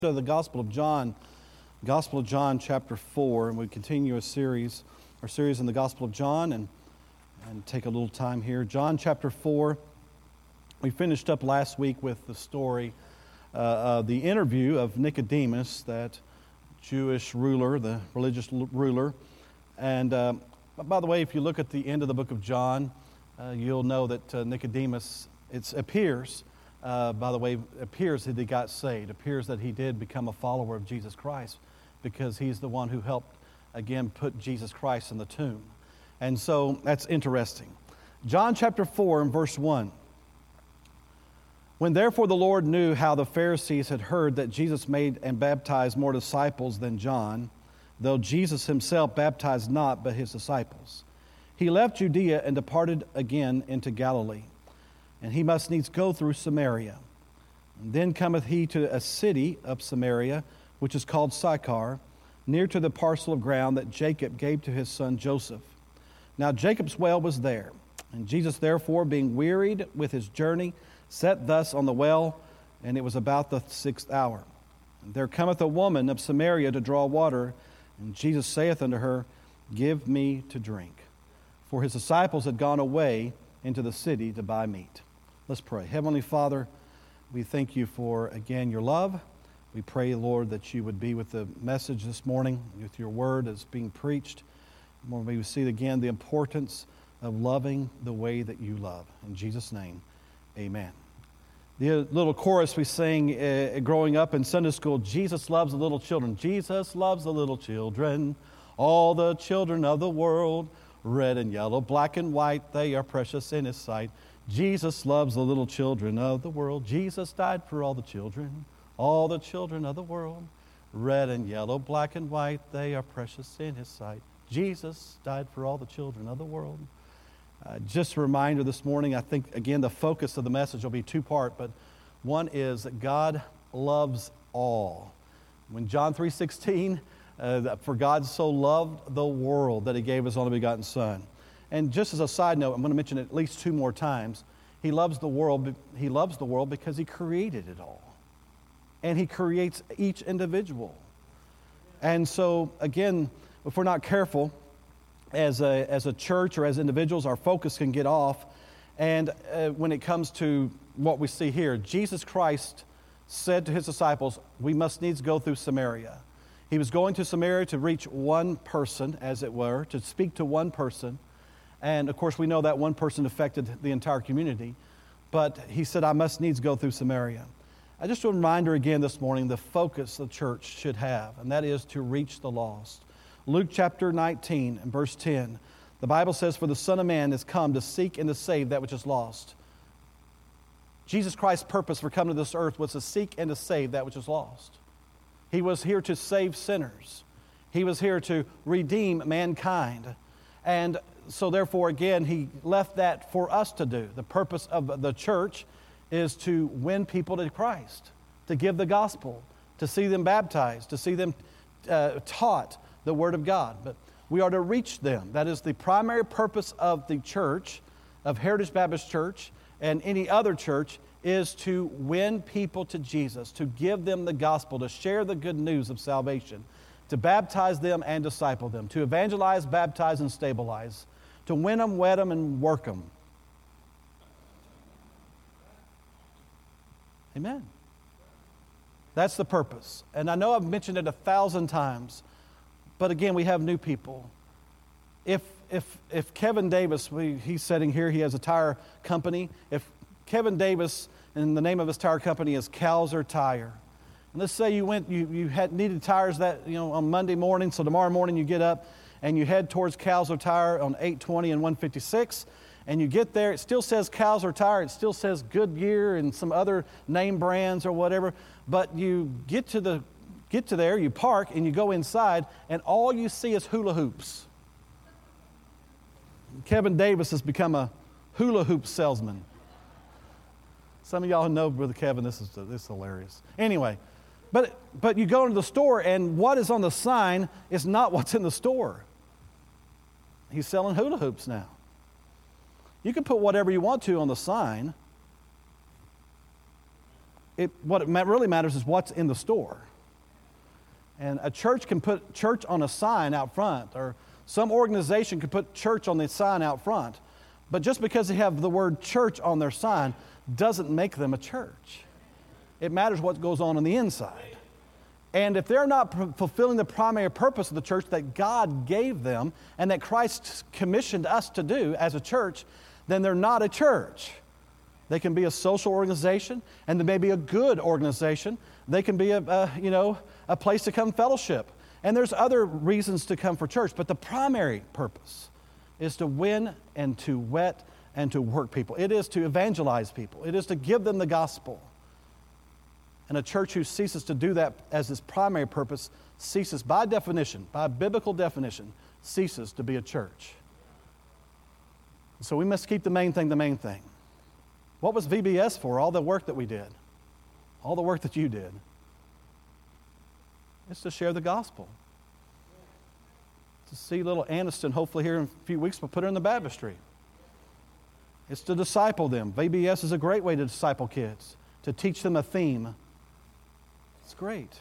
To the Gospel of John chapter 4, and we continue our series in the Gospel of John and take a little time here. John chapter 4, we finished up last week with the story of the interview of Nicodemus, that Jewish ruler, the religious ruler. And by the way, if you look at the end of the book of John, you'll know that Nicodemus, it appears that he got saved. It appears that he did become a follower of Jesus Christ because he's the one who helped, again, put Jesus Christ in the tomb. And so that's interesting. John chapter 4 and verse 1. When therefore the Lord knew how the Pharisees had heard that Jesus made and baptized more disciples than John, though Jesus himself baptized not but his disciples, he left Judea and departed again into Galilee. And he must needs go through Samaria. And then cometh he to a city of Samaria, which is called Sychar, near to the parcel of ground that Jacob gave to his son Joseph. Now Jacob's well was there. And Jesus therefore, being wearied with his journey, sat thus on the well, and it was about the 6th hour. And there cometh a woman of Samaria to draw water, and Jesus saith unto her, Give me to drink. For his disciples had gone away into the city to buy meat. Let's pray. Heavenly Father, we thank you for, again, your love. We pray, Lord, that you would be with the message this morning, with your word as being preached. Lord, may we see again the importance of loving the way that you love. In Jesus' name, amen. The little chorus we sang growing up in Sunday school, Jesus loves the little children. Jesus loves the little children, all the children of the world. Red and yellow, black and white, they are precious in his sight. Jesus loves the little children of the world. Jesus died for all the children of the world. Red and yellow, black and white, they are precious in his sight. Jesus died for all the children of the world. Just a reminder this morning, I think, again, the focus of the message will be two-part, but one is that God loves all. When John 3:16, for God so loved the world that he gave his only begotten Son. And just as a side note, I'm going to mention it at least 2 more times. He loves the world because he created it all. And he creates each individual. And so, again, if we're not careful, as a church or as individuals, our focus can get off. And when it comes to what we see here, Jesus Christ said to his disciples, we must needs go through Samaria. He was going to Samaria to reach one person, as it were, to speak to one person. And, of course, we know that one person affected the entire community. But he said, I must needs go through Samaria. Just a reminder again this morning, the focus the church should have, and that is to reach the lost. Luke chapter 19 and verse 10, the Bible says, For the Son of Man is come to seek and to save that which is lost. Jesus Christ's purpose for coming to this earth was to seek and to save that which is lost. He was here to save sinners. He was here to redeem mankind. And so therefore, again, he left that for us to do. The purpose of the church is to win people to Christ, to give the gospel, to see them baptized, to see them taught the Word of God. But we are to reach them. That is the primary purpose of the church, of Heritage Baptist Church and any other church, is to win people to Jesus, to give them the gospel, to share the good news of salvation, to baptize them and disciple them, to evangelize, baptize, and stabilize, to win them, wed them, and work them. Amen. That's the purpose. And I know I've mentioned it 1,000 times, but again, we have new people. If Kevin Davis, he's sitting here, he has a tire company. If Kevin Davis, and the name of his tire company is Calzer Tire. And let's say you needed tires on Monday morning, so tomorrow morning you get up and you head towards Calzer Tire on 820 and 156, and you get there, it still says Calzer Tire, it still says Goodyear and some other name brands or whatever, but you get to there, you park, and you go inside, and all you see is hula hoops. Kevin Davis has become a hula hoop salesman. Some of y'all know Brother Kevin, this is hilarious. Anyway, but you go into the store, and what is on the sign is not what's in the store. He's selling hula hoops now. You can put whatever you want to on the sign. What really matters is what's in the store. And a church can put church on a sign out front, or some organization can put church on the sign out front. But just because they have the word church on their sign doesn't make them a church. It matters what goes on the inside. And if they're not fulfilling the primary purpose of the church that God gave them and that Christ commissioned us to do as a church, then they're not a church. They can be a social organization, and they may be a good organization. They can be a place to come fellowship. And there's other reasons to come for church, but the primary purpose is to win and to wet and to work people. It is to evangelize people. It is to give them the gospel. And a church who ceases to do that as its primary purpose ceases, by definition, by biblical definition, ceases to be a church. So we must keep the main thing the main thing. What was VBS for? All the work that we did. All the work that you did. It's to share the gospel. To see little Aniston, hopefully here in a few weeks, we'll put her in the baptistry. It's to disciple them. VBS is a great way to disciple kids, to teach them a theme. It's great.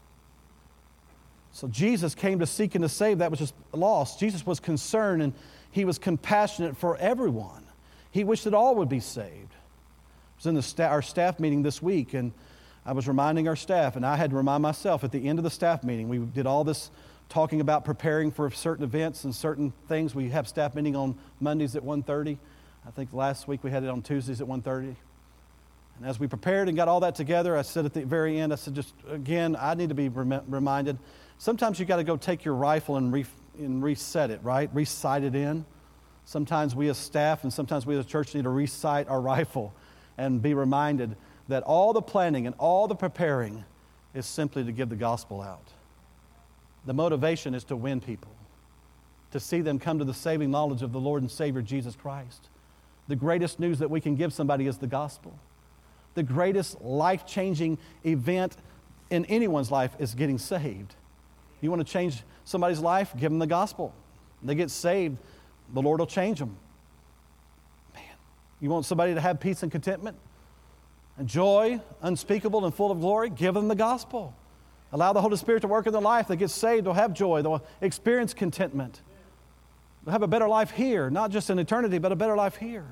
So Jesus came to seek and to save that which is lost. Jesus was concerned and he was compassionate for everyone. He wished that all would be saved. I was in our staff meeting this week, and I was reminding our staff, and I had to remind myself at the end of the staff meeting. We did all this talking about preparing for certain events and certain things. We have staff meeting on Mondays at 1:30. I think last week we had it on Tuesdays at 1:30. And as we prepared and got all that together, I said at the very end, I said, just again, I need to be reminded. Sometimes you got to go take your rifle and reset it, right? Re-sight it in. Sometimes we as staff and sometimes we as a church need to re-sight our rifle and be reminded that all the planning and all the preparing is simply to give the gospel out. The motivation is to win people, to see them come to the saving knowledge of the Lord and Savior Jesus Christ. The greatest news that we can give somebody is the gospel. The greatest life-changing event in anyone's life is getting saved. You want to change somebody's life? Give them the gospel. They get saved, the Lord will change them. Man, you want somebody to have peace and contentment and joy, unspeakable and full of glory? Give them the gospel. Allow the Holy Spirit to work in their life. They get saved, they'll have joy, they'll experience contentment. They'll have a better life here, not just in eternity, but a better life here.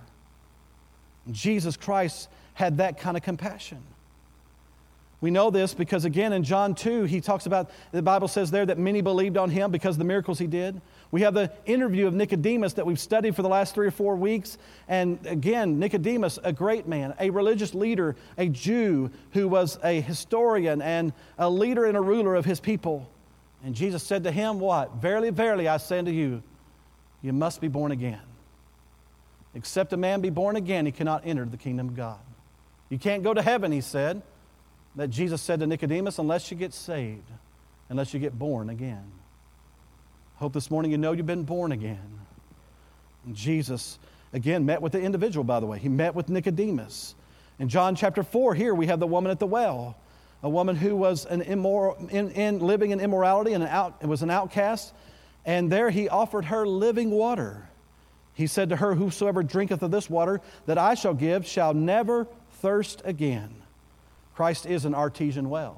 Jesus Christ had that kind of compassion. We know this because, again, in John 2, he talks about, the Bible says there that many believed on him because of the miracles he did. We have the interview of Nicodemus that we've studied for the last 3 or 4 weeks. And again, Nicodemus, a great man, a religious leader, a Jew who was a historian and a leader and a ruler of his people. And Jesus said to him, what? Verily, verily, I say unto you, you must be born again. Except a man be born again, he cannot enter the kingdom of God. You can't go to heaven, he said. That Jesus said to Nicodemus, unless you get saved, unless you get born again. Hope this morning you know you've been born again. And Jesus, again, met with the individual, by the way. He met with Nicodemus. In John chapter 4, here we have the woman at the well, a woman who was an living in immorality and was an outcast. And there he offered her living water. He said to her, whosoever drinketh of this water that I shall give shall never thirst again. Christ is an artesian well,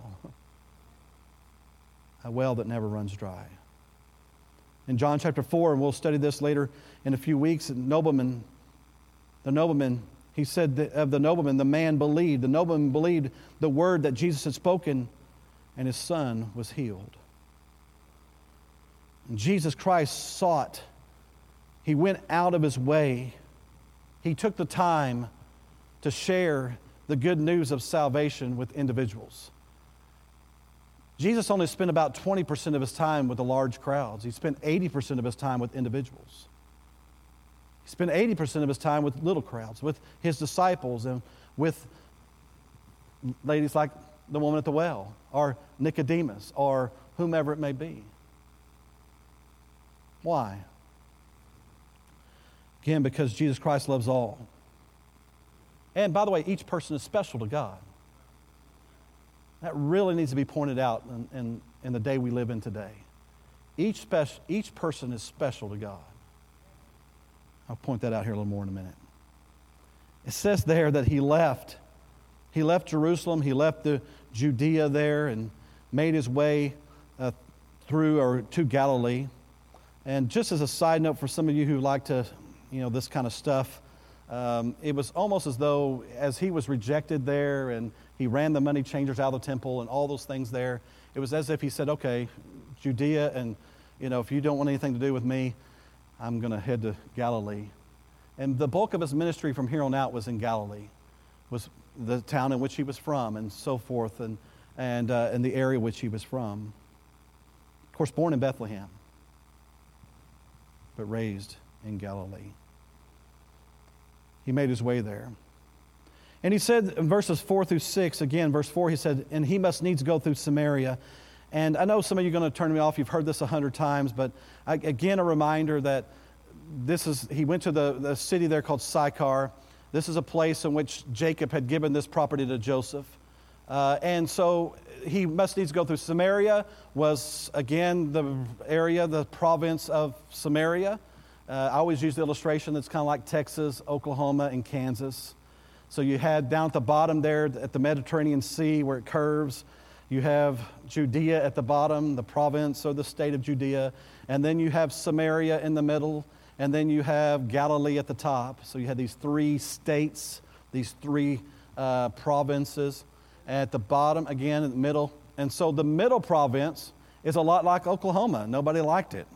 a well that never runs dry. In John chapter 4, and we'll study this later in a few weeks, the nobleman, he said of the nobleman, the man believed. The nobleman believed the word that Jesus had spoken, and his son was healed. And Jesus Christ sought. He went out of his way. He took the time to share the good news of salvation with individuals. Jesus only spent about 20% of his time with the large crowds. He spent 80% of his time with individuals. He spent 80% of his time with little crowds, with his disciples and with ladies like the woman at the well or Nicodemus or whomever it may be. Why? Again, because Jesus Christ loves all. And by the way, each person is special to God. That really needs to be pointed out in the day we live in today. Each person is special to God. I'll point that out here a little more in a minute. It says there that he left. He left Jerusalem. He left the Judea there and made his way through or to Galilee. And just as a side note for some of you who like to, this kind of stuff, it was almost as though as he was rejected there and he ran the money changers out of the temple and all those things there, it was as if he said, okay, Judea, and if you don't want anything to do with me, I'm going to head to Galilee. And the bulk of his ministry from here on out was in Galilee, was the town in which he was from and so forth, and the area which he was from. Of course, born in Bethlehem, but raised in Galilee. He made his way there. And he said in verses 4 through 6, again, verse 4, he said, and he must needs go through Samaria. And I know some of you are going to turn me off. You've heard this 100 times, but again, a reminder that he went to the city there called Sychar. This is a place in which Jacob had given this property to Joseph. And so he must needs go through Samaria, was again the province of Samaria. I always use the illustration that's kind of like Texas, Oklahoma, and Kansas. So you had down at the bottom there at the Mediterranean Sea where it curves, you have Judea at the bottom, the province or the state of Judea, and then you have Samaria in the middle, and then you have Galilee at the top. So you had these three states, these three provinces. At the bottom, again, in the middle. And so the middle province is a lot like Oklahoma. Nobody liked it.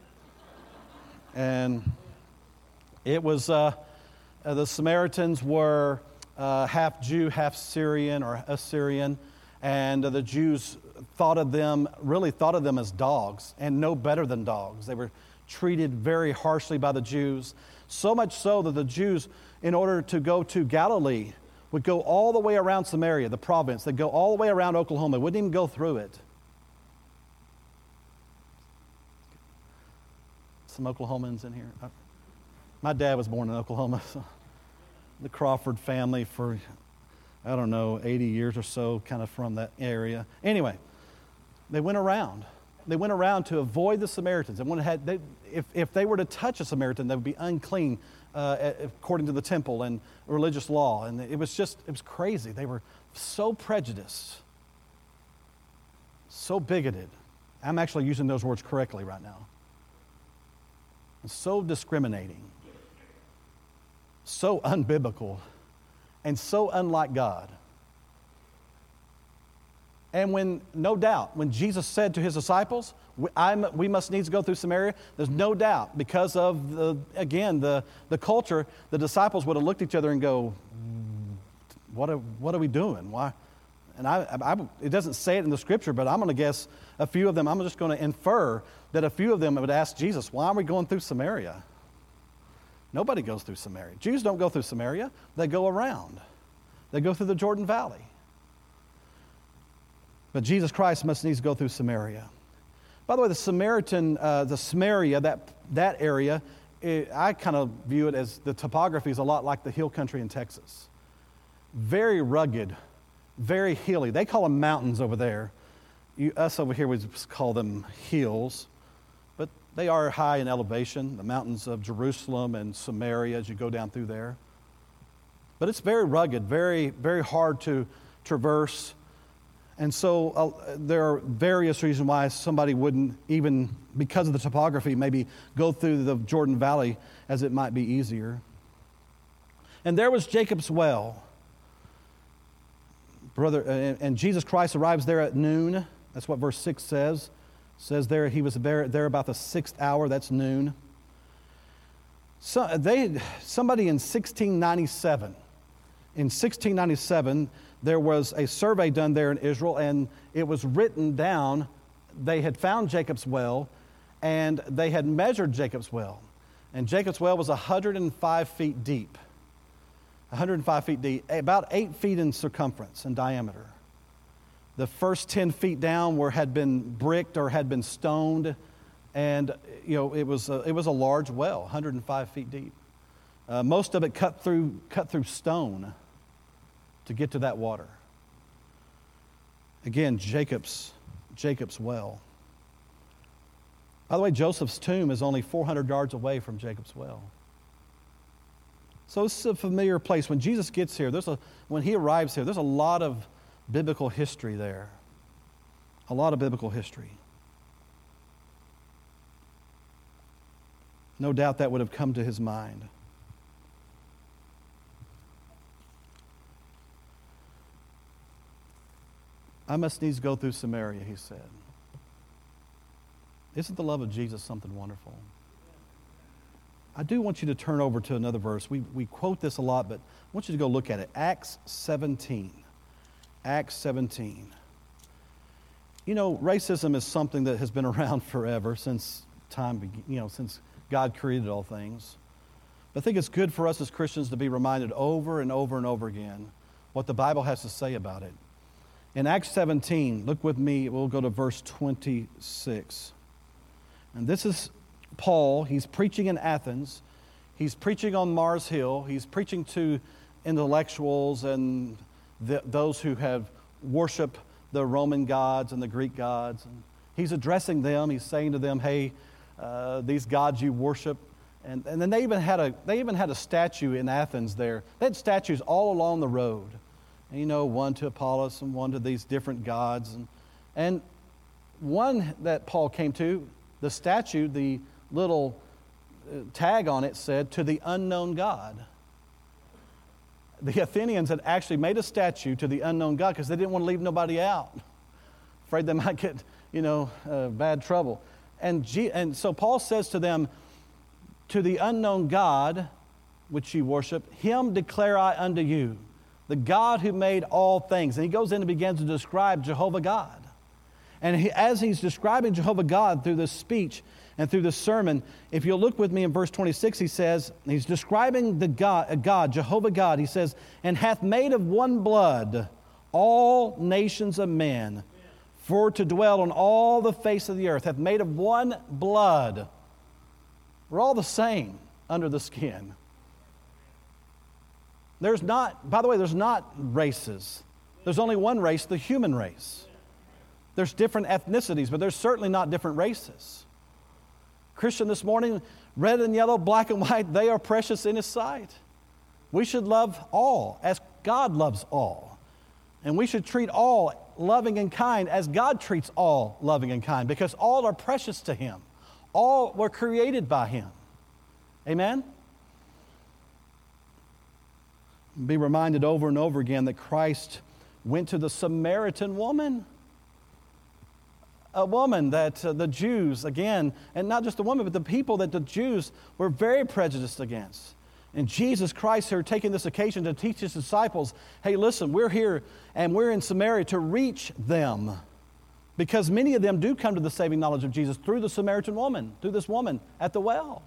And it was, the Samaritans were half Jew, half Syrian or Assyrian. And the Jews really thought of them as dogs and no better than dogs. They were treated very harshly by the Jews. So much so that the Jews, in order to go to Galilee, would go all the way around Samaria, the province. They'd go all the way around Oklahoma. Wouldn't even go through it. Some Oklahomans in here. My dad was born in Oklahoma. So the Crawford family for, 80 years or so, kind of from that area. Anyway, they went around. They went around to avoid the Samaritans. And if they were to touch a Samaritan, they would be unclean according to the temple and religious law. And it was crazy. They were so prejudiced, so bigoted. I'm actually using those words correctly right now. So discriminating, so unbiblical, and so unlike God. And no doubt, when Jesus said to his disciples, we must needs go through Samaria, there's no doubt, because of, the culture, the disciples would have looked at each other and go, what are we doing? Why? And it doesn't say it in the scripture, but I'm going to guess a few of them, I'm just going to infer that a few of them would ask Jesus, why are we going through Samaria? Nobody goes through Samaria. Jews don't go through Samaria. They go around. They go through the Jordan Valley. But Jesus Christ must needs go through Samaria. By the way, the Samaria, that area, I kind of view it as the topography is a lot like the hill country in Texas. Very rugged, very hilly. They call them mountains over there. Us over here, we just call them hills. But they are high in elevation, the mountains of Jerusalem and Samaria as you go down through there. But it's very rugged, very, very hard to traverse. And so there are various reasons why somebody wouldn't even, because of the topography, maybe go through the Jordan Valley as it might be easier. And there was Jacob's well. And Jesus Christ arrives there at noon. That's what verse 6 says. It says there he was there about the 6th hour. That's noon. So somebody in 1697. In 1697, there was a survey done there in Israel, and it was written down. They had found Jacob's well, and they had measured Jacob's well. And Jacob's well was 105 feet deep. 105 feet deep, about 8 feet in circumference and diameter. The first 10 feet down had been bricked or had been stoned, and it was a large well, 105 feet deep. Most of it cut through stone to get to that water. Again, Jacob's well. By the way, Joseph's tomb is only 400 yards away from Jacob's well. So this is a familiar place. When Jesus gets here, when he arrives here, there's a lot of biblical history there. A lot of biblical history. No doubt that would have come to his mind. I must needs go through Samaria, he said. Isn't the love of Jesus something wonderful? I do want you to turn over to another verse. We quote this a lot, but I want you to go look at it. Acts 17. Acts 17. You know, racism is something that has been around forever since since God created all things. But I think it's good for us as Christians to be reminded over and over and over again what the Bible has to say about it. In Acts 17, look with me, we'll go to verse 26. And this is Paul. He's preaching in Athens. He's preaching on Mars Hill. He's preaching to intellectuals and those who have worshiped the Roman gods and the Greek gods. And he's addressing them. He's saying to them, hey, these gods you worship. And then they even had a statue in Athens there. They had statues all along the road. And, you know, one to Apollos and one to these different gods. And one that Paul came to, the statue, the little tag on it said, to the unknown God. The Athenians had actually made a statue to the unknown God because they didn't want to leave nobody out. Afraid they might get, bad trouble. And so Paul says to them, to the unknown God, which you worship, him declare I unto you, the God who made all things. And he goes in and begins to describe Jehovah God. And as he's describing Jehovah God through this speech and through this sermon, if you'll look with me in verse 26, he says, he's describing the God, Jehovah God. He says, and hath made of one blood all nations of men, for to dwell on all the face of the earth, hath made of one blood. We're all the same under the skin. There's not races. There's only one race, the human race. There's different ethnicities, but there's certainly not different races. Christian, this morning, red and yellow, black and white, they are precious in His sight. We should love all as God loves all. And we should treat all loving and kind as God treats all loving and kind, because all are precious to Him. All were created by Him. Amen? Be reminded over and over again that Christ went to the Samaritan woman. A woman that the Jews, again, and not just the woman, but the people that the Jews were very prejudiced against. And Jesus Christ here taking this occasion to teach His disciples, hey, listen, we're here and we're in Samaria to reach them. Because many of them do come to the saving knowledge of Jesus through the Samaritan woman, through this woman at the well.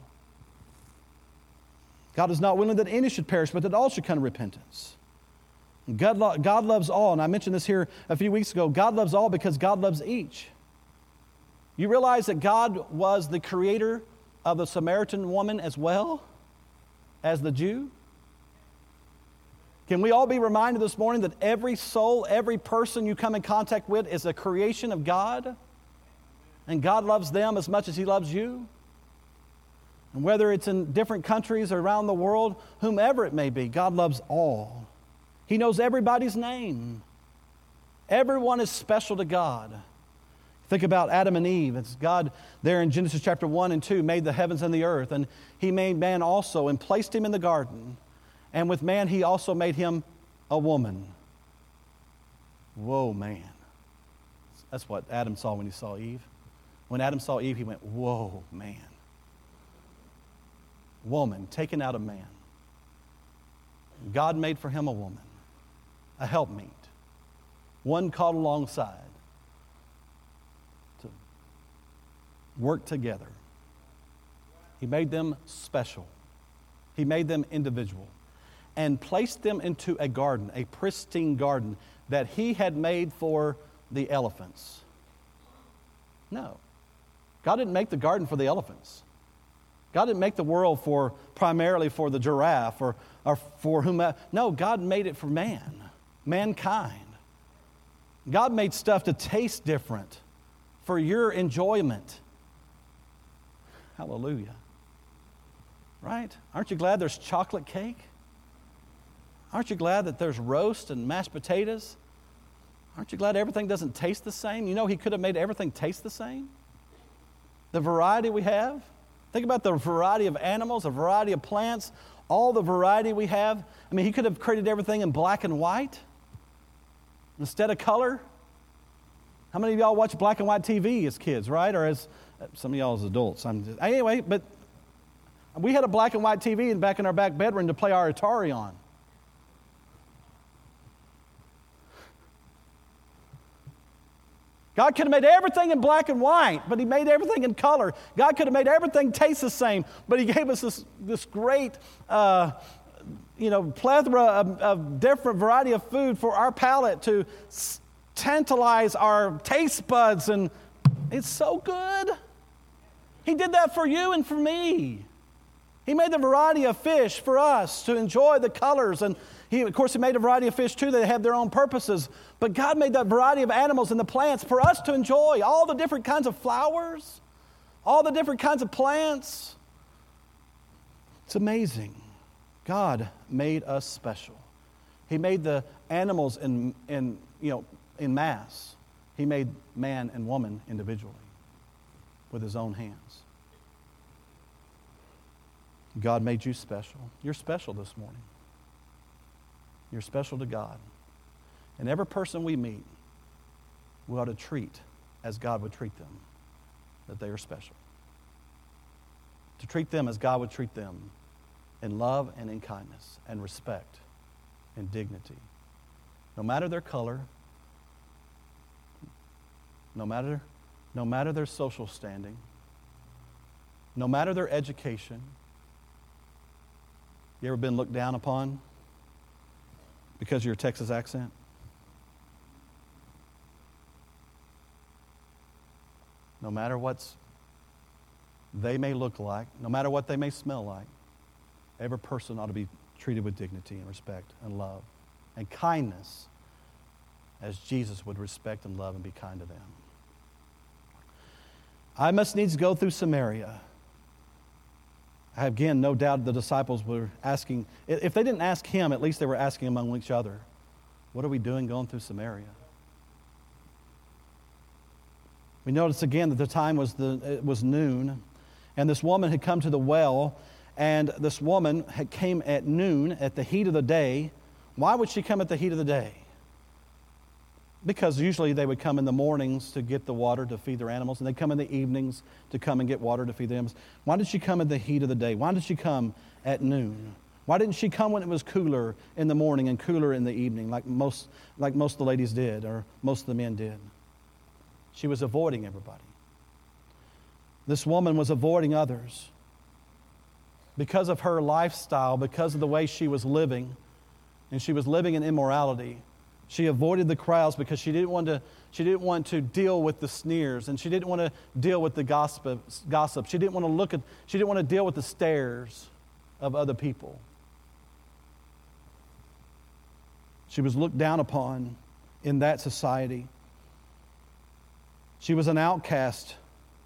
God is not willing that any should perish, but that all should come to repentance. God loves all, and I mentioned this here a few weeks ago. God loves all because God loves each. You realize that God was the creator of the Samaritan woman as well as the Jew? Can we all be reminded this morning that every soul, every person you come in contact with is a creation of God? And God loves them as much as He loves you? And whether it's in different countries or around the world, whomever it may be, God loves all. He knows everybody's name. Everyone is special to God. Think about Adam and Eve. It's God there in Genesis chapter 1 and 2 made the heavens and the earth. And He made man also and placed him in the garden. And with man, He also made him a woman. Whoa, man. That's what Adam saw when he saw Eve. When Adam saw Eve, he went, whoa, man. Woman taken out of man. God made for him a woman, a helpmeet, one called alongside to work together. He made them special. He made them individual and placed them into a garden, a pristine garden that He had made for the elephants. No. God didn't make the garden for the elephants. God didn't make the world primarily for the giraffe or for whomever. No, God made it for mankind. God made stuff to taste different for your enjoyment. Hallelujah. Right? Aren't you glad there's chocolate cake? Aren't you glad that there's roast and mashed potatoes? Aren't you glad everything doesn't taste the same? You know, He could have made everything taste the same. The variety we have. Think about the variety of animals, the variety of plants, all the variety we have. I mean, he could have created everything in black and white instead of color. How many of y'all watch black and white TV as kids, right? Or as some of y'all as adults. Anyway, but we had a black and white TV back in our back bedroom to play our Atari on. God could have made everything in black and white, but he made everything in color. God could have made everything taste the same, but he gave us this great plethora of different variety of food for our palate to tantalize our taste buds, and it's so good. He did that for you and for me. He made the variety of fish for us to enjoy the colors, and he made a variety of fish too that have their own purposes. But God made that variety of animals and the plants for us to enjoy. All the different kinds of flowers, all the different kinds of plants. It's amazing. God made us special. He made the animals in mass. He made man and woman individually with his own hands. God made you special. You're special this morning. You're special to God. And every person we meet, we ought to treat as God would treat them, that they are special. To treat them as God would treat them, in love and in kindness and respect and dignity. No matter their color, no matter their social standing, no matter their education. You ever been looked down upon because of your Texas accent? No matter what they may look like, no matter what they may smell like, every person ought to be treated with dignity and respect and love and kindness as Jesus would respect and love and be kind to them. I must needs go through Samaria. I have, again, no doubt the disciples were asking, if they didn't ask him, at least they were asking among each other, what are we doing going through Samaria? We notice again that the time was noon, and this woman had come to the well, and this woman came at noon, at the heat of the day. Why would she come at the heat of the day? Because usually they would come in the mornings to get the water to feed their animals, and they'd come in the evenings to come and get water to feed the animals. Why did she come in the heat of the day? Why did she come at noon? Why didn't she come when it was cooler in the morning and cooler in the evening, like most of the ladies did, or most of the men did? She was avoiding everybody. This woman was avoiding others because of her lifestyle, because of the way she was living, and she was living in immorality. She avoided the crowds because she didn't want to deal with the sneers, and she didn't want to deal with the gossip. She didn't want to deal with the stares of other people. She was looked down upon in that society. She was an outcast.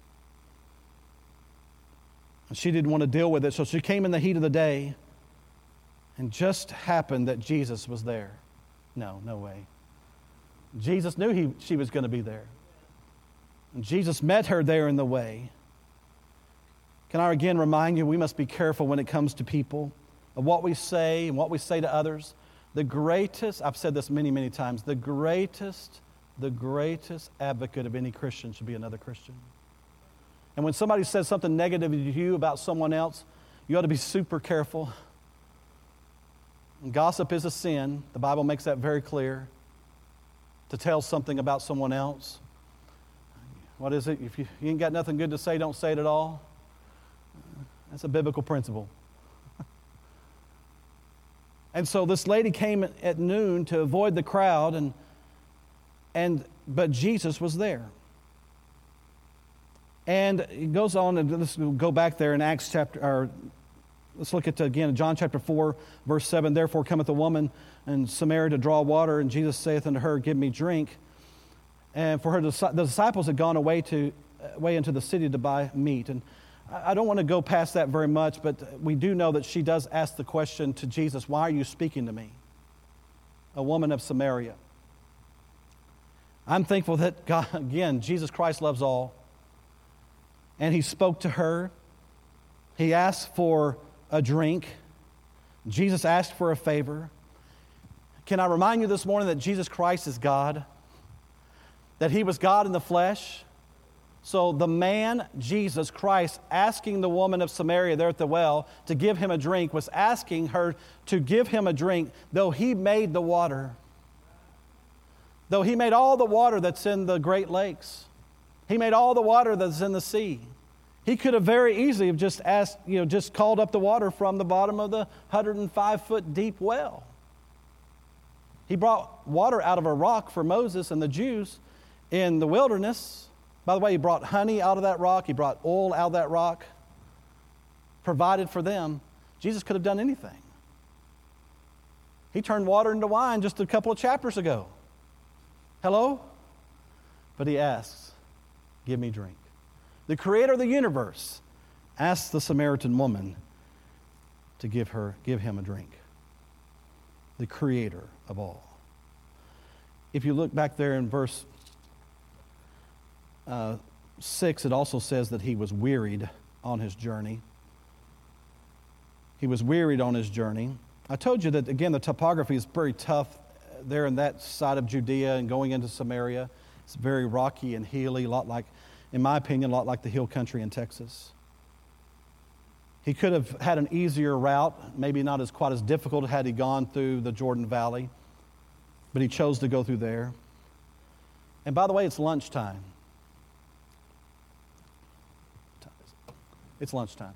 And she didn't want to deal with it, so she came in the heat of the day, and just happened that Jesus was there. No way. Jesus knew she was going to be there. And Jesus met her there in the way. Can I again remind you, we must be careful when it comes to people, of what we say and what we say to others. The greatest, I've said this many, many times, the greatest advocate of any Christian should be another Christian. And when somebody says something negative to you about someone else, you ought to be super careful. And gossip is a sin. The Bible makes that very clear. To tell something about someone else. What is it? If you ain't got nothing good to say, don't say it at all. That's a biblical principle. And so this lady came at noon to avoid the crowd, but Jesus was there. And it goes on, and let's go back there in Acts chapter, or let's look at again John chapter 4, verse 7. Therefore cometh a woman in Samaria to draw water, and Jesus saith unto her, Give me drink. And for her, the disciples had gone away into the city to buy meat. And I don't want to go past that very much, but we do know that she does ask the question to Jesus, why are you speaking to me? A woman of Samaria. I'm thankful that God, again, Jesus Christ loves all. And he spoke to her. He asked for a drink. Jesus asked for a favor. Can I remind you this morning that Jesus Christ is God? That He was God in the flesh? So the man, Jesus Christ, asking the woman of Samaria there at the well to give him a drink, was asking her to give him a drink, though He made the water. Though He made all the water that's in the Great Lakes. He made all the water that's in the sea. He could have very easily have just asked, just called up the water from the bottom of the 105-foot deep well. He brought water out of a rock for Moses and the Jews in the wilderness. By the way, He brought honey out of that rock. He brought oil out of that rock, provided for them. Jesus could have done anything. He turned water into wine just a couple of chapters ago. Hello? But He asks, give me drink. The Creator of the universe asks the Samaritan woman to give him a drink. The Creator of all. If you look back there in verse 6, it also says that he was wearied on his journey. He was wearied on his journey. I told you that, again, the topography is very tough there in that side of Judea and going into Samaria. It's very rocky and hilly, a lot like, in my opinion, a lot like the hill country in Texas. He could have had an easier route, maybe not as quite as difficult had he gone through the Jordan Valley, but he chose to go through there. And by the way, it's lunchtime. It's lunchtime.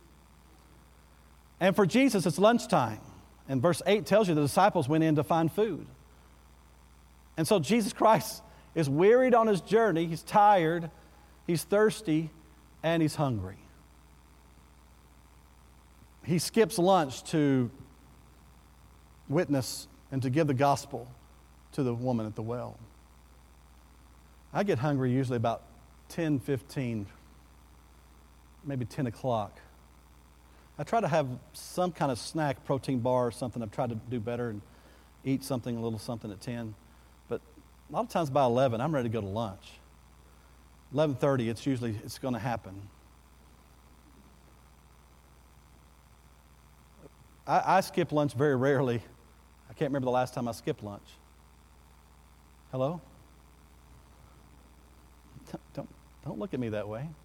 And for Jesus, it's lunchtime. And verse 8 tells you the disciples went in to find food. And so Jesus Christ is wearied on His journey. He's tired, He's thirsty, and He's hungry. He skips lunch to witness and to give the gospel to the woman at the well. I get hungry usually about 10:15, maybe 10 o'clock. I try to have some kind of snack, protein bar or something. I've tried to do better and eat something, a little something at 10. But a lot of times by 11, I'm ready to go to lunch. 11:30, it's going to happen. I skip lunch very rarely. I can't remember the last time I skipped lunch. Hello? Don't look at me that way.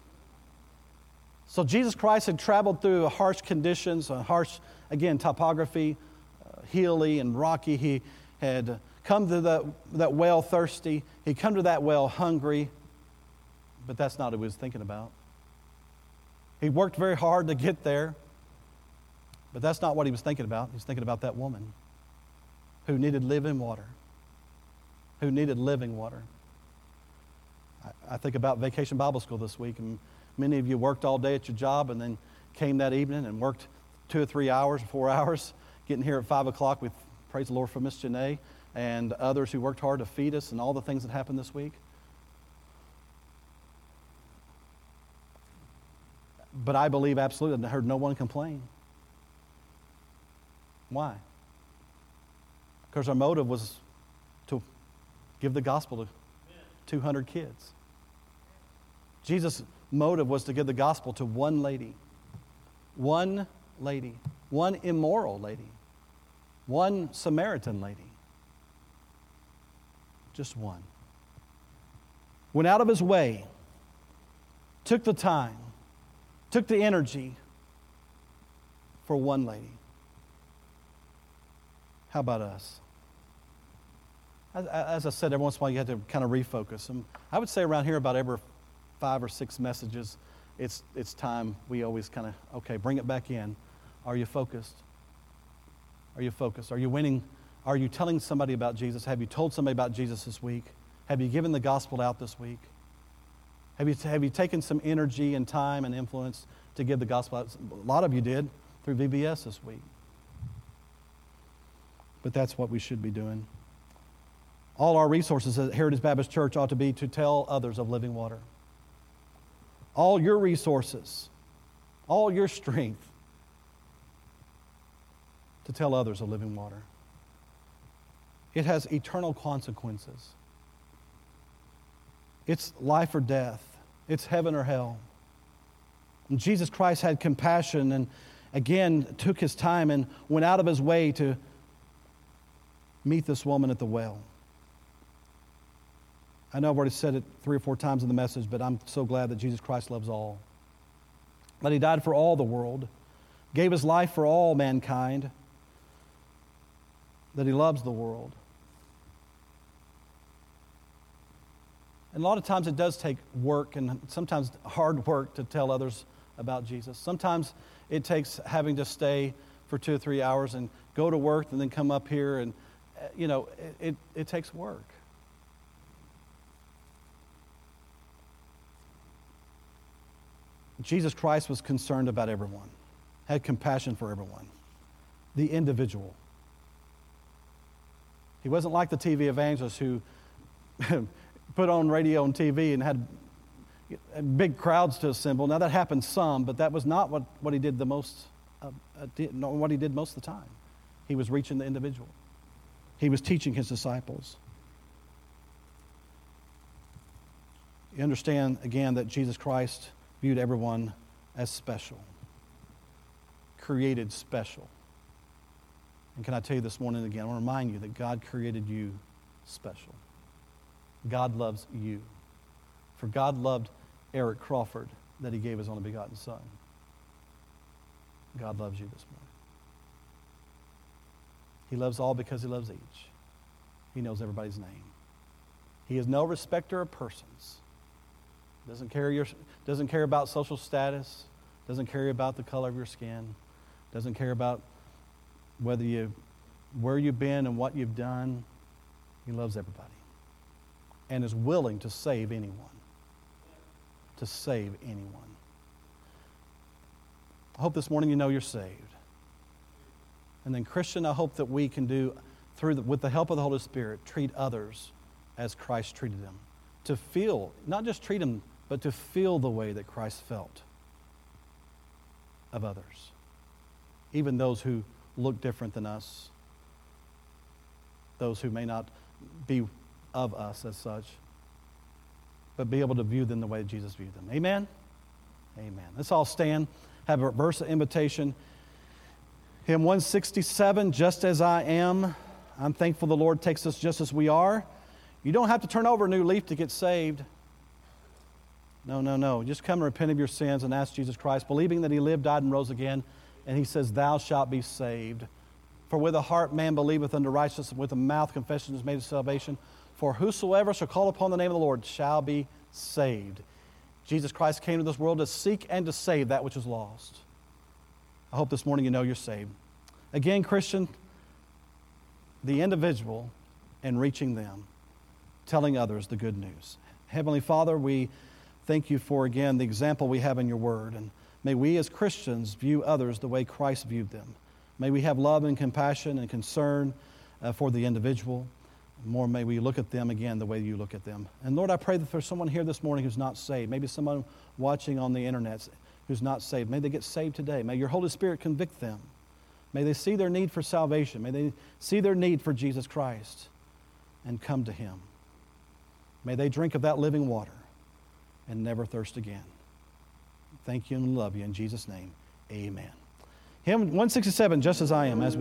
So Jesus Christ had traveled through harsh conditions, harsh, again, topography, hilly and rocky. He had come to that well thirsty. He'd come to that well hungry. But that's not what He was thinking about. He worked very hard to get there. But that's not what He was thinking about. He was thinking about that woman who needed living water. Who needed living water. I think about Vacation Bible School this week, and many of you worked all day at your job and then came that evening and worked 2 or 3 hours, 4 hours, getting here at 5 o'clock with, praise the Lord, for Miss Janae and others who worked hard to feed us and all the things that happened this week. But I believe absolutely, I heard no one complain. Why? Because our motive was to give the gospel to 200 kids. Jesus' motive was to give the gospel to one lady, one immoral lady, one Samaritan lady. Just one. Went out of His way, took the time, took the energy for one lady. How about us? As I said, every once in a while you have to kind of refocus. And I would say around here about every 5 or 6 messages, it's time we always kind of, okay, bring it back in. Are you focused? Are you focused? Are you winning? Are you telling somebody about Jesus? Have you told somebody about Jesus this week? Have you given the gospel out this week? Have you taken some energy and time and influence to give the gospel out? A lot of you did through VBS this week. But that's what we should be doing. All our resources at Heritage Baptist Church ought to be to tell others of living water. All your resources, all your strength to tell others of living water. It has eternal consequences. It's life or death. It's heaven or hell. And Jesus Christ had compassion and again took his time and went out of his way to meet this woman at the well. I know I've already said it 3 or 4 times in the message, but I'm so glad that Jesus Christ loves all. That he died for all the world, gave his life for all mankind, that he loves the world. And a lot of times it does take work and sometimes hard work to tell others about Jesus. Sometimes it takes having to stay for 2 or 3 hours and go to work and then come up here and, it takes work. Jesus Christ was concerned about everyone, had compassion for everyone, the individual. He wasn't like the TV evangelists who put on radio and TV and had big crowds to assemble. Now that happened some, but that was not what he did the most. What he did most of the time. He was reaching the individual. He was teaching his disciples. You understand again that Jesus Christ viewed everyone as special, created special. And can I tell you this morning again, I want to remind you that God created you special. God loves you. For God loved Eric Crawford that he gave his only begotten son. God loves you this morning. He loves all because he loves each. He knows everybody's name. He is no respecter of persons. Doesn't care about social status. Doesn't care about the color of your skin. Doesn't care about where you've been and what you've done. He loves everybody. And is willing to save anyone. To save anyone. I hope this morning you know you're saved. And then Christian, I hope that we can do, with the help of the Holy Spirit, treat others as Christ treated them. To feel, not just treat them, but to feel the way that Christ felt of others. Even those who look different than us. Those who may not be of us as such. But be able to view them the way Jesus viewed them. Amen? Amen. Let's all stand. Have a verse of invitation. Hymn 167, Just As I Am. I'm thankful the Lord takes us just as we are. You don't have to turn over a new leaf to get saved. No. Just come and repent of your sins and ask Jesus Christ, believing that he lived, died, and rose again. And he says, thou shalt be saved. For with the heart man believeth unto righteousness, and with the mouth confession is made to salvation. For whosoever shall call upon the name of the Lord shall be saved. Jesus Christ came to this world to seek and to save that which is lost. I hope this morning you know you're saved. Again, Christian, the individual and reaching them, telling others the good news. Heavenly Father, we thank you for, again, the example we have in your word. And may we as Christians view others the way Christ viewed them. May we have love and compassion and concern for the individual. More may we look at them again the way you look at them. And Lord, I pray that there's someone here this morning who's not saved, maybe someone watching on the internet who's not saved. May they get saved today. May your Holy Spirit convict them. May they see their need for salvation. May they see their need for Jesus Christ and come to him. May they drink of that living water and never thirst again. Thank you and love you in Jesus' name. Amen. Hymn 167, Just As I Am. As we